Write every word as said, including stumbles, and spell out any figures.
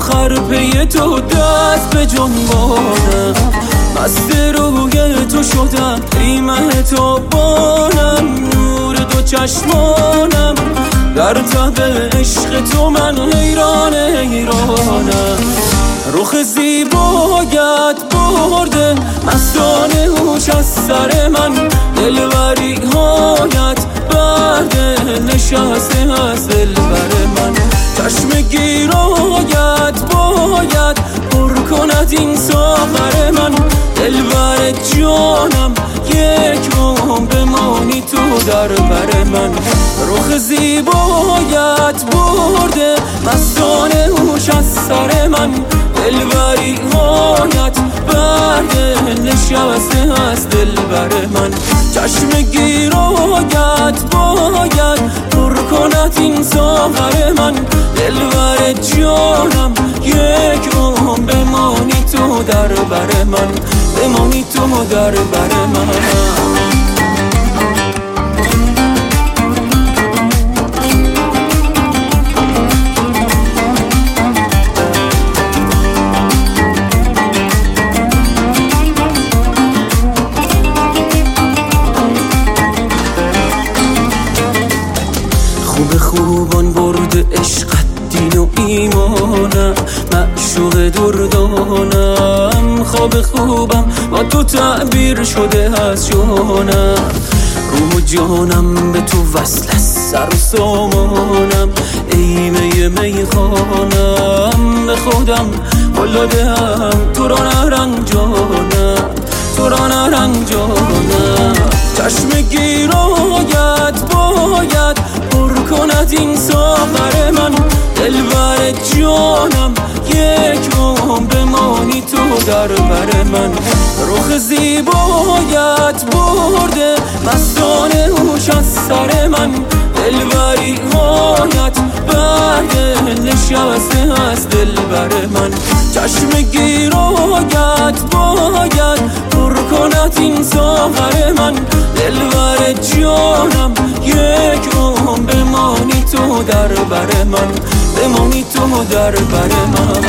آخر پی تو دست به جنبانم، مست روی تو شدم ایمه تو بانم، نور دو چشمانم در ته عشق تو من حیران حیرانم. رخ زیبایت برده مستانه هوش از سر من، دلبری هایت برده نشسته از دلبر من. چشم گیرایت باید پر کند این ساغر من، دلبر جانم یک روم بمانی تو در بر من. رخ زیبایت برده مستانه هوش از سر من، دلبری هایت برده نشسته از دلبر من. چشم گیرایت باید پر کند این ساغر من، دلبر جانم یک روم بمانی تو در بر من، بمانی تو در بر من. خوب خوبان برد عشقت دین و ایمانم، معشوق دردانم. خواب خوبم با تو تعبیر شده از جانم، روح و جانم به تو وصل است سر و سامانم. ای می می خانم به خودم ولادم، تو را نرنجانم تو را نرنجانم. چشم گیرایت باید پر کند این ساغر من، دلبر جانم یک روم بمانی تو در بر من. رخ زیبایت برده مستانه هوش از سر من، دلبری هایت برده نشسته از دلبر من. چشم گیرایت باید پر کند این ساغر من، دلبر جانم یک روم بمانی تو در بر من، بمانی تو در بر من.